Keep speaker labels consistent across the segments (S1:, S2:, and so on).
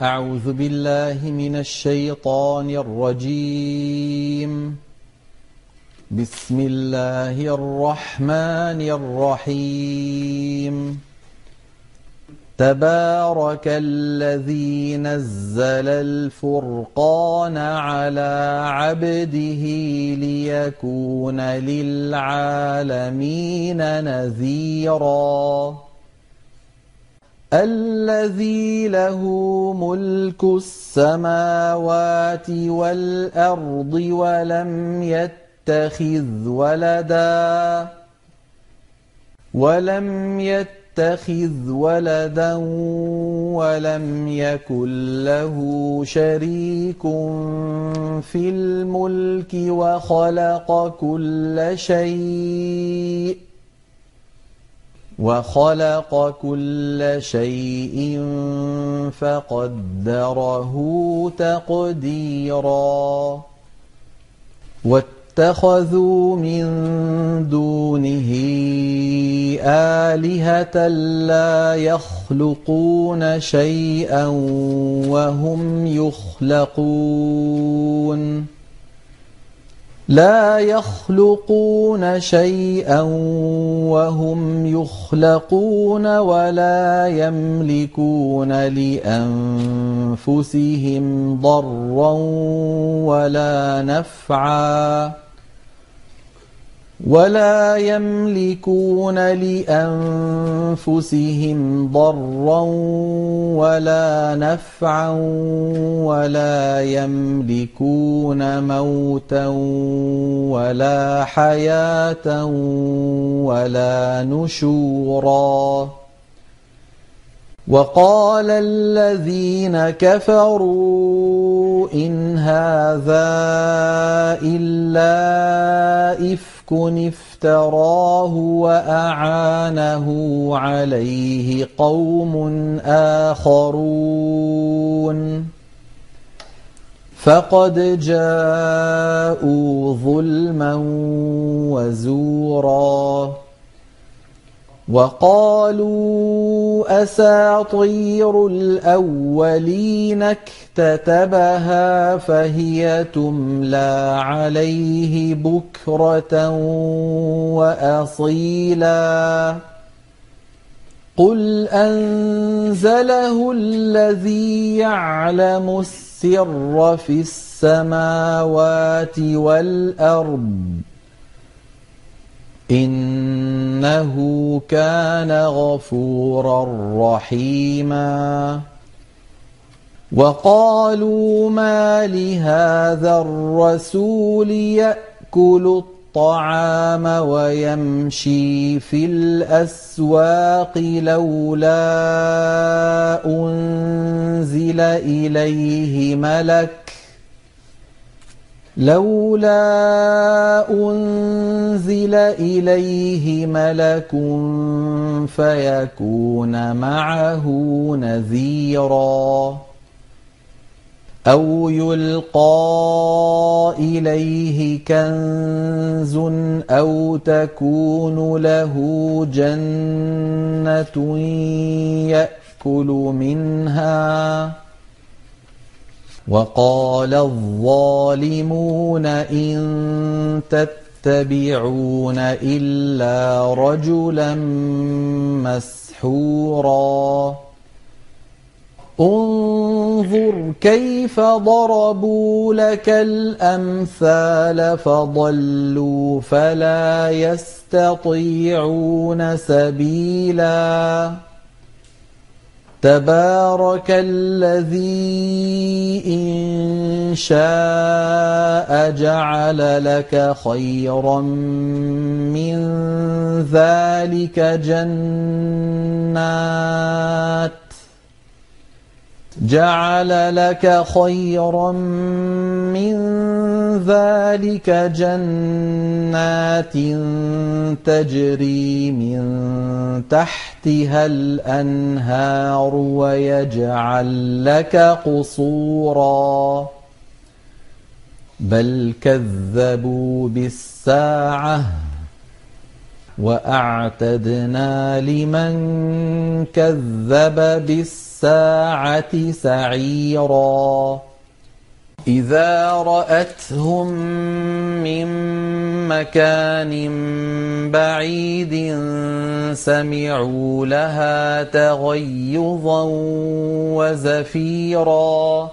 S1: أعوذ بالله من الشيطان الرجيم. بسم الله الرحمن الرحيم. تبارك الذي نزل الفرقان على عبده ليكون للعالمين نذيرا. الذي له ملك السماوات والأرض ولم يتخذ ولدا ولم يكن له شريك في الملك وخلق كل شيء فقدره تقديرا. واتخذوا من دونه آلهة لا يخلقون شيئا وهم يخلقون ولا يملكون لأنفسهم ضرا ولا نفعا ولا يملكون موتا ولا حياة ولا نشورا. وقال الذين كفروا إن هذا إلا إفك افتراه وأعانه عليه قوم آخرون فقد جاءوا ظلما وزورا. وقالوا أساطير الأولين اكتتبها فهي تملى عليه بكرة وأصيلا. قل أنزله الذي يعلم السر في السماوات والأرض إنه كان غفورا رحيما. وقالوا ما لهذا الرسول يأكل الطعام ويمشي في الأسواق لولا أنزل إليه ملك فيكون معه نذيرا. أو يلقى إليه كنز أو تكون له جنة يأكل منها. وقال الظالمون إن تتبعون إلا رجلا مسحورا. انظر كيف ضربوا لك الأمثال فضلوا فلا يستطيعون سبيلا. تبارك الذي إن شاء جعل لك خيرا من ذلك جنات تجري من تحتها الأنهار ويجعل لك قصورا. بل كذبوا بالساعة وأعتدنا لمن كذب بالساعة السَّاعَةِ سَعِيرًا إِذَا رَأَتْهُم مِّن مَّكَانٍ بَعِيدٍ سَمِعُوا لَهَا تَغَيُّظًا وَزَفِيرًا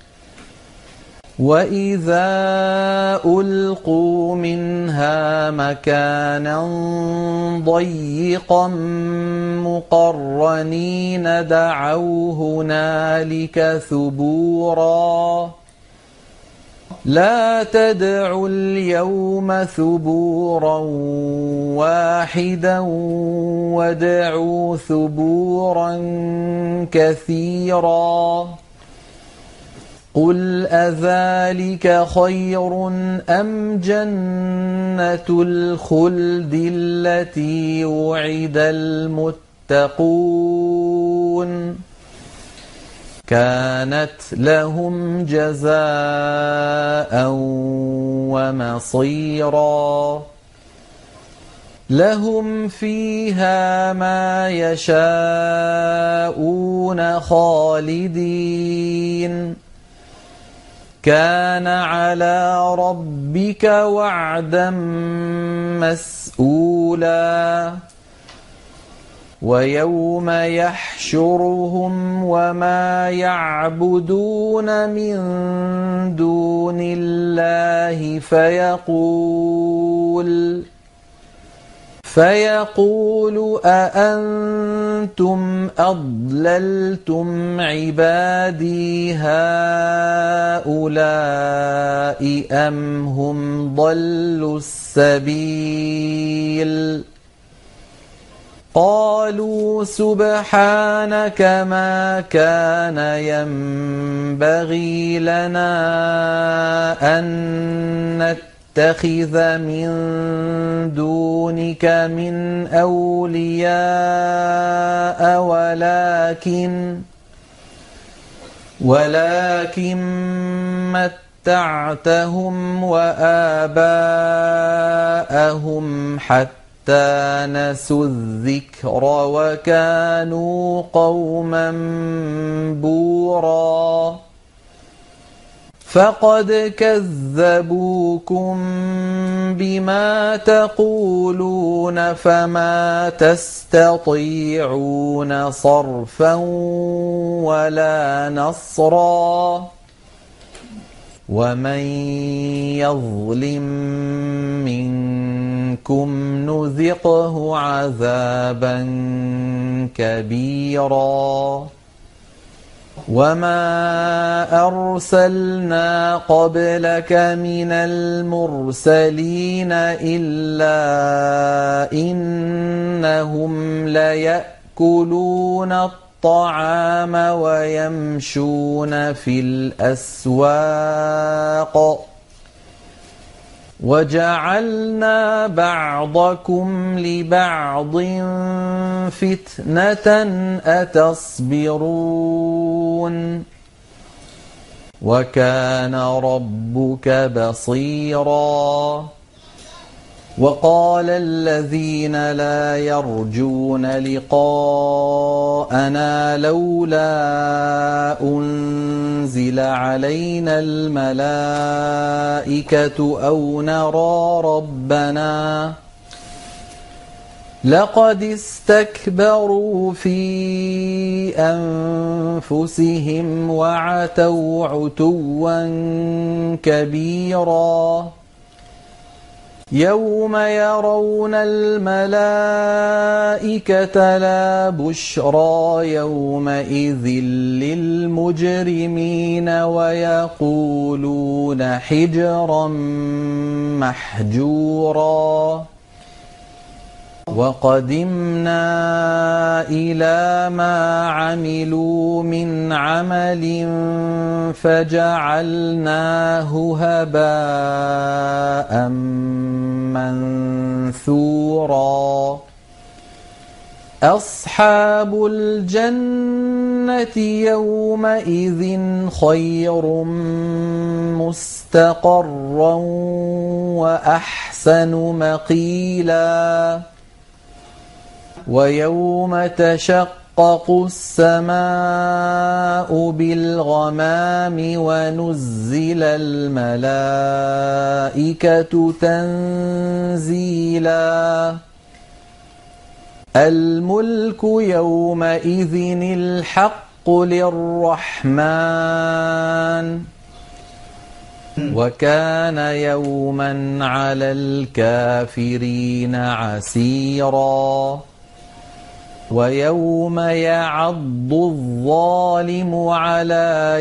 S1: وَإِذَا أُلْقُوا مِنْهَا مَكَانًا ضَيِّقًا مُّقَرَّنِينَ دَعَوْا هُنَالِكَ ثُبُورًا لَا تَدْعُوا الْيَوْمَ ثُبُورًا وَاحِدًا وَادْعُوا ثُبُورًا كَثِيرًا قُلْ أَذَٰلِكَ خَيْرٌ أَمْ جَنَّةُ الْخُلْدِ الَّتِي وُعِدَ الْمُتَّقُونَ كَانَتْ لَهُمْ جَزَاءً وَمَصِيرًا لَهُمْ فِيهَا مَا يَشَاءُونَ خَالِدِينَ كَانَ عَلَىٰ رَبِّكَ وَعْدًا مَّسْئُولًا وَيَوْمَ يَحْشُرُهُمْ وَمَا يَعْبُدُونَ مِن دُونِ اللَّهِ فيقول أأنتم أضللتم عبادي هؤلاء أم هم ضلوا السبيل قالوا سبحانك ما كان ينبغي لنا أن نتخذ من دونك من أولياء ولكن متعتهم وآباءهم حتى نسوا الذكر وكانوا قوما بورا فقد كذبوكم بما تقولون فما تستطيعون صرفا ولا نصرا ومن يظلم منكم نذقه عذابا كبيرا وما أرسلنا قبلك من المرسلين إلا إنهم ليأكلون الطعام ويمشون في الأسواق وجعلنا بعضكم لبعض فتنة أتصبرون وكان ربك بصيرا وقال الذين لا يرجون لقاءنا لولا أنزل علينا الملائكة أو نرى ربنا لقد استكبروا في أنفسهم وعتوا عتوا كبيرا يوم يرون الملائكة لا بشرى يومئذ للمجرمين ويقولون حجرا محجورا وقدمنا إلى ما عملوا من عمل فجعلناه هباء منثورا أصحاب الجنة يومئذ خير مستقرا وأحسن مقيلا ويوم تشقق السماء بالغمام ونزل الملائكة تنزيلا الملك يومئذ الحق للرحمن وكان يوما على الكافرين عسيرا ويوم يعض الظالم على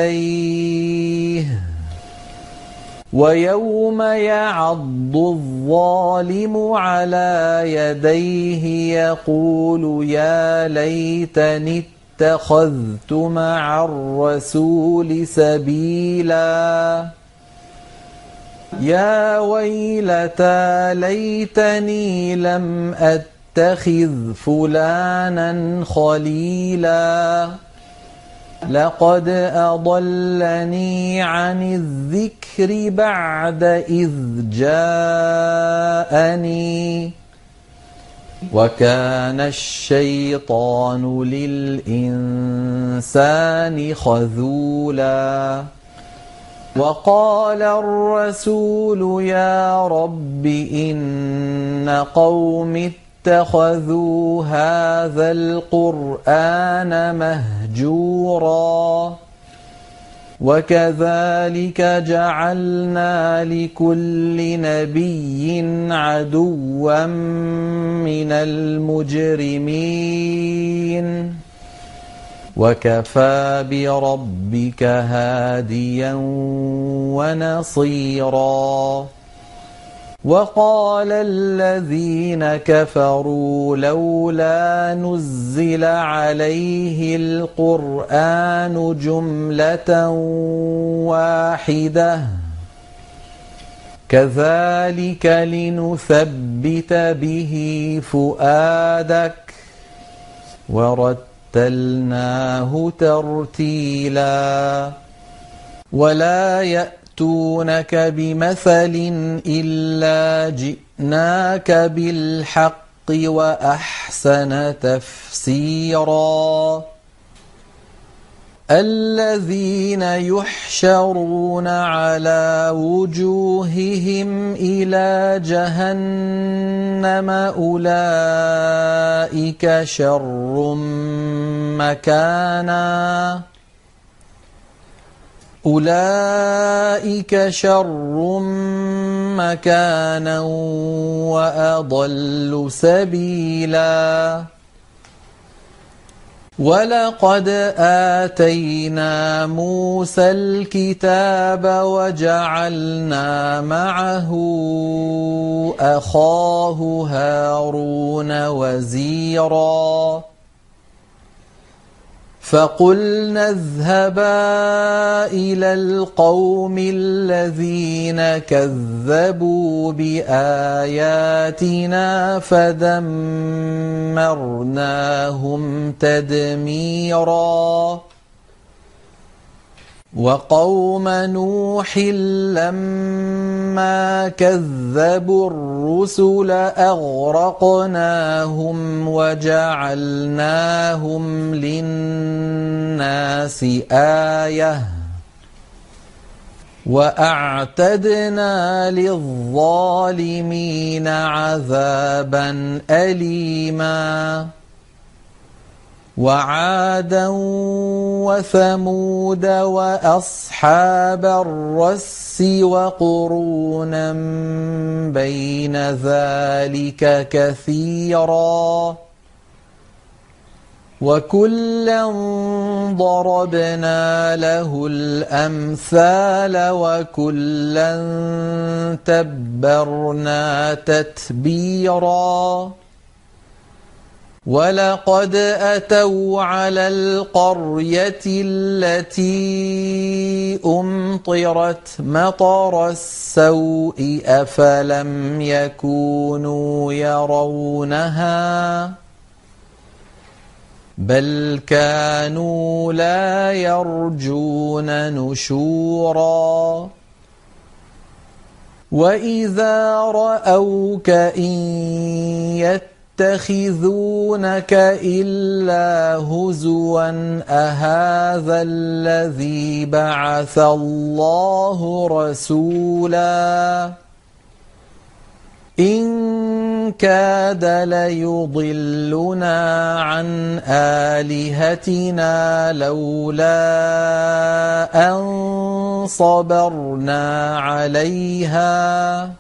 S1: يديه يقول يا ليتني اتخذت مع الرسول سبيلا يا ويلتى ليتني لم أتخذ فلانا خليلا لقد أضلني عن الذكر بعد إذ جاءني وكان الشيطان للإنسان خذولا وقال الرسول يا رب إن قوم اتخذوا هذا القرآن مهجورا وكذلك جعلنا لكل نبي عدوا من المجرمين وكفى بربك هاديا ونصيرا وقال الذين كفروا لولا نزل عليه القرآن جملة واحدة كذلك لنثبت به فؤادك ورتلناه ترتيلا ولا يأتونك بمثل إلا جئناك بالحق وأحسن تفسيرا الذين يحشرون على وجوههم إلى جهنم أولئك شر مكانا وأضل سبيلا ولقد آتينا موسى الكتاب وجعلنا معه أخاه هارون وزيرا فقلنا اذهبا إلى القوم الذين كذبوا بآياتنا فدمرناهم تدميرا وقوم نوح لما كذبوا الرسل أغرقناهم وجعلناهم للناس آية وأعتدنا للظالمين عذابا أليما وعادا وثمود وأصحاب الرس وقرونا بين ذلك كثيرا وكلا ضربنا له الأمثال وكلا تبرنا تتبيرا ولقد أتوا على القرية التي أمطرت مطر السوء أفلم يكونوا يرونها بل كانوا لا يرجون نشورا وإذا رأوك إن يتخذونك إلا هزوا أهذا الذي بعث الله رسولا إن كاد ليضلنا عن آلهتنا لولا أن صبرنا عليها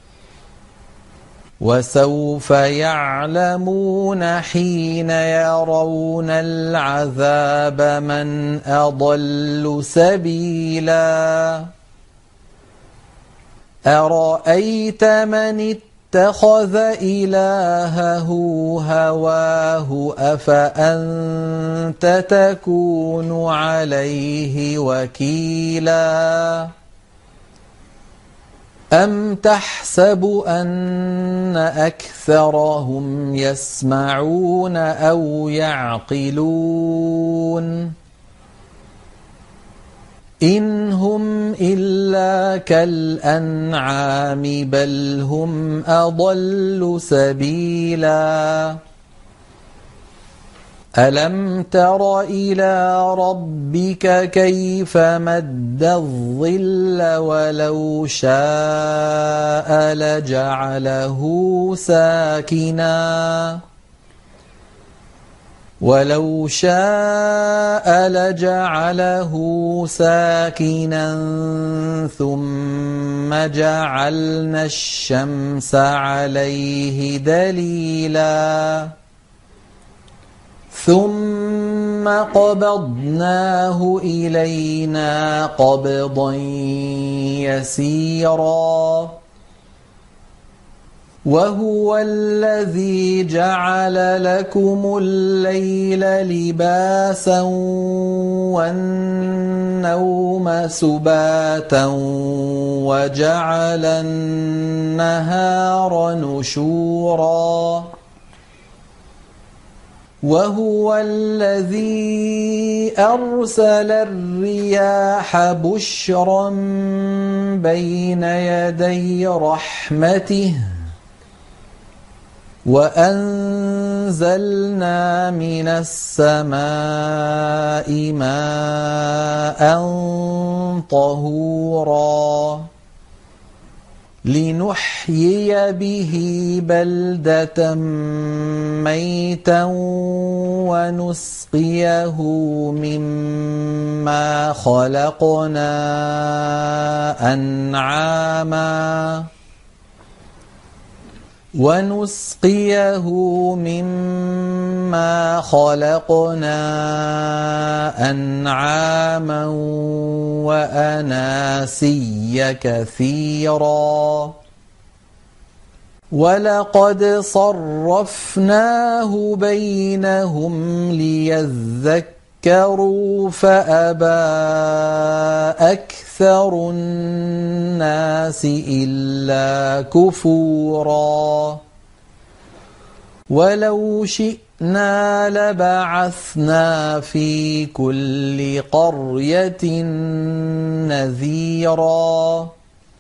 S1: وسوف يعلمون حين يرون العذاب من أضل سبيلا أرأيت من اتخذ إلهه هواه أفأنت تكون عليه وكيلا أم تحسب أن أكثرهم يسمعون أو يعقلون إن هم إلا كالأنعام بل هم أضل سبيلا ألم تر إلى ربك كيف مد الظل ولو شاء لجعله ساكنا ثم جعلنا الشمس عليه دليلا ثم قبضناه إلينا قبضا يسيرا وهو الذي جعل لكم الليل لباسا والنوم سباتا وجعل النهار نشورا وهو الذي أرسل الرياح بشرا بين يدي رحمته وأنزلنا من السماء ماء طهورا لنحيي به بلدة ميتا ونسقيه مما خلقنا أنعاما وأناسيا كثيرا ولقد صرفناه بينهم ليذكروا فأبى أكثر الناس إلا كفورا ولو شئنا لبعثنا في كل قرية نذيرا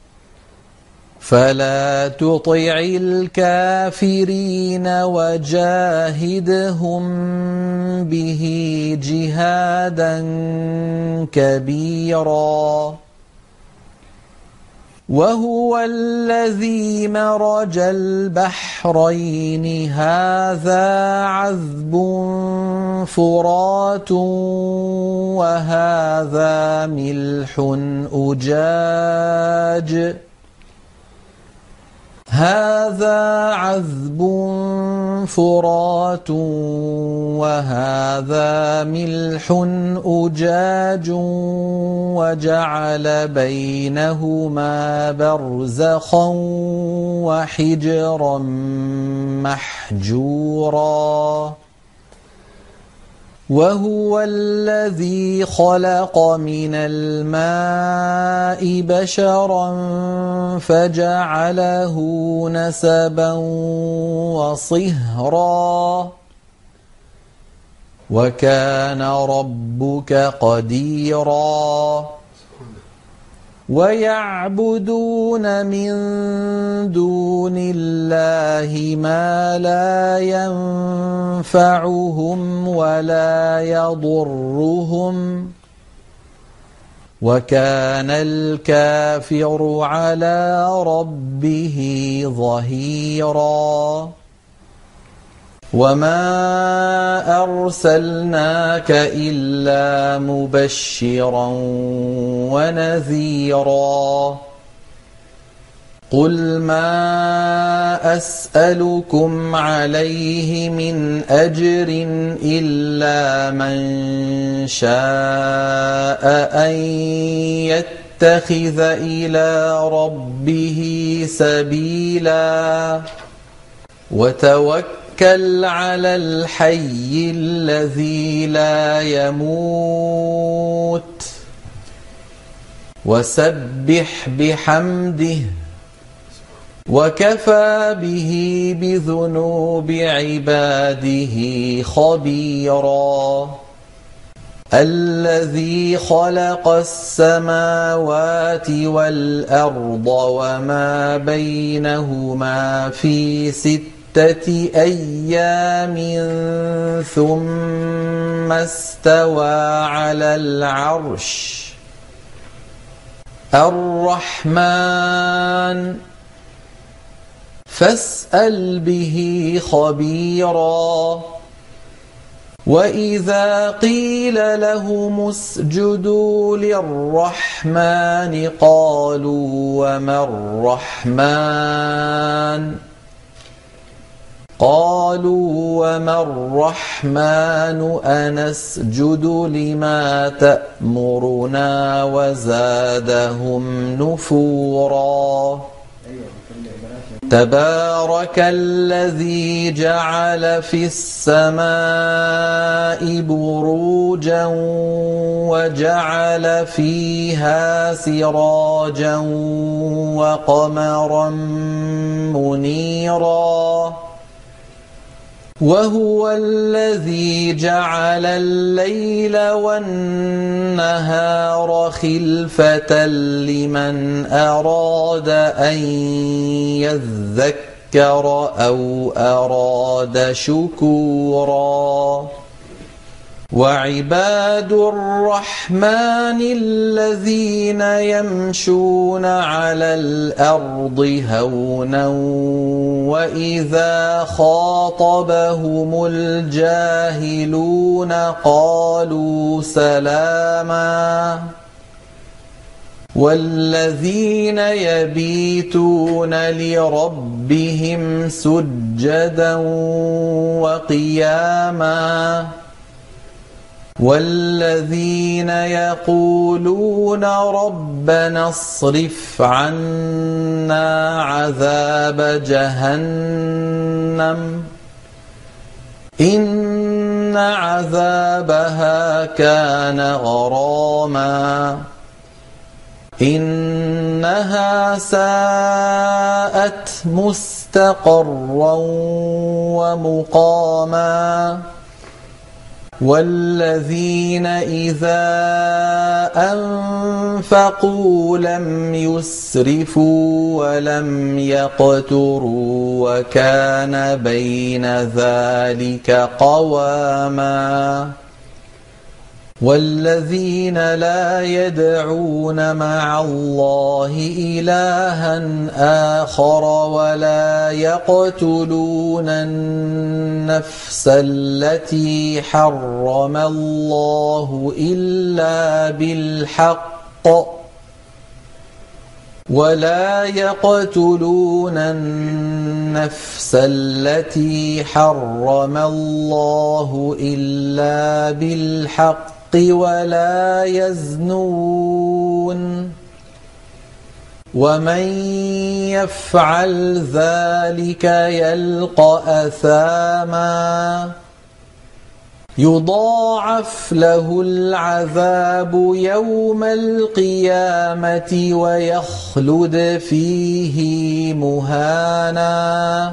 S1: فلا تطع الكافرين وجاهدهم به جهادا كبيرا وهو الذي مرج البحرين هذا عذب فرات وهذا ملح أجاج وجعل بينهما برزخا وحجرا محجورا وهو الذي خلق من الماء بشرا فجعله نسبا وصهرا وكان ربك قديرا ويعبدون من دون الله ما لا ينفعهم ولا يضرهم وكان الكافر على ربه ظهيرا وما أرسلناك إلا مبشرا ونذيرا قل ما أسألكم عليه من أجر إلا من شاء أن يتخذ إلى ربه سبيلا وتوكل على الحي الذي لا يموت وسبح بحمده وكفى به بذنوب عباده خبيرا الذي خلق السماوات والأرض وما بينهما في 6 أيام ثم استوى على العرش الرحمن فاسأل به خبيرا وإذا قيل لهم اسجدوا للرحمن قالوا وما الرحمن أنسجد لما تأمرنا وزادهم نفورا تبارك الذي جعل في السماء بروجا وجعل فيها سراجا وقمرا منيرا وهو الذي جعل الليل والنهار خلفة لمن أراد أن يذكر أو أراد شكورا وعباد الرحمن الذين يمشون على الأرض هونا وإذا خاطبهم الجاهلون قالوا سلاما والذين يبيتون لربهم سجدا وقياما والذين يقولون ربنا اصرف عنا عذاب جهنم إن عذابها كان غراما إنها ساءت مستقرا ومقاما والذين إذا أنفقوا لم يسرفوا ولم يقتروا وكان بين ذلك قواما والذين لا يدعون مع الله إلها آخر ولا يقتلون النفس التي حرم الله إلا بالحق ولا يقتلون النفس التي حرم الله إلا بالحق ولا يزنون ومن يفعل ذلك يلقى أثاما يضاعف له العذاب يوم القيامة ويخلد فيه مهانا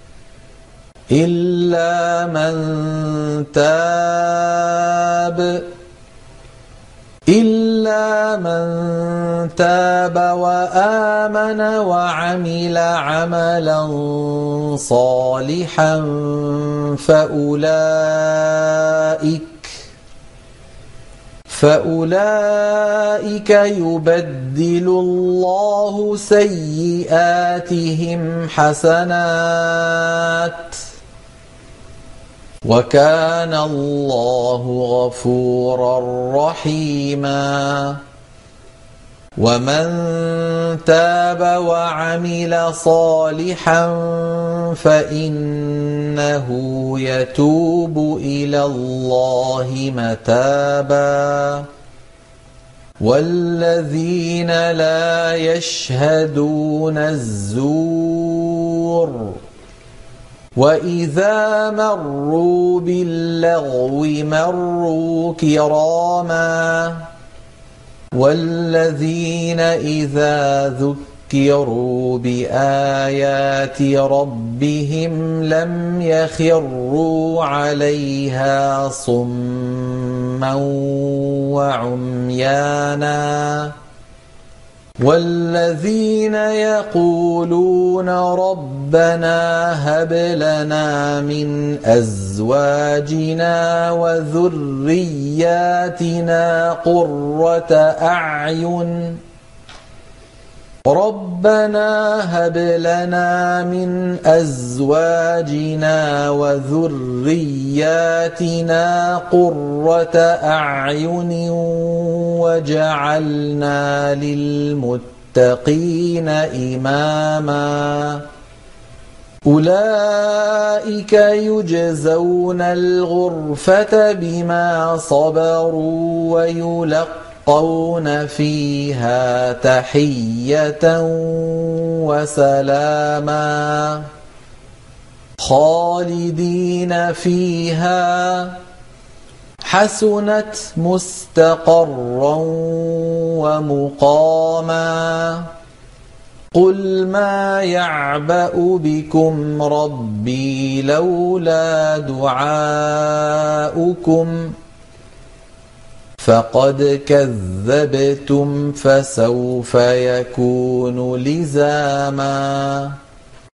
S1: إلا من تاب إلا من تاب وآمن وعمل عملا صالحا فأولئك يبدل الله سيئاتهم حسنات وكان الله غفورا رحيما ومن تاب وعمل صالحا فإنه يتوب إلى الله متابا والذين لا يشهدون الزور وإذا مروا باللغو مروا كراما والذين إذا ذكروا بآيات ربهم لم يخروا عليها صما وعميانا والذين يقولون ربنا هب لنا من أزواجنا وذرياتنا قرة أعين ربنا هب لنا من أزواجنا وذرياتنا قرة أعين وجعلنا للمتقين إماما أولئك يجزون الغرفة بما صبروا ويلقون فيها تحية وسلاما خالدين فيها حسنت مستقرا ومقاما قل ما يعبأ بكم ربي لولا دعاؤكم فقد كذبتم فسوف يكون لزاما